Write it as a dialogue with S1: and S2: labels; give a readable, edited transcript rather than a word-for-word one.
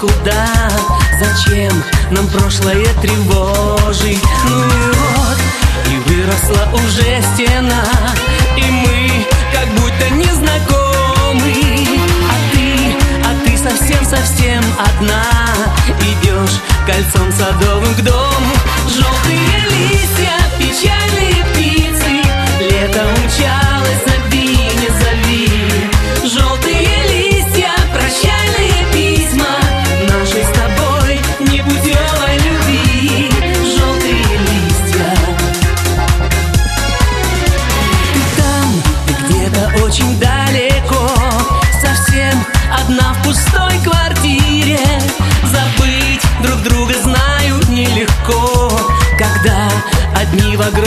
S1: куда, зачем нам прошлое тревожить? Ну и вот, и выросла уже стена, и мы как будто не знакомы. А ты совсем-совсем одна, идешь кольцом садовым к дому. Желтые листья, печальные птицы, лето умчалось, зови, не зови. Желтые листья, прощальные письма нашей с тобой непутевой любви. Желтые листья. Ты там, ты где-то очень далеко, совсем одна в пустой квартире. Забыть друг друга, знаю, нелегко, когда одни в огромном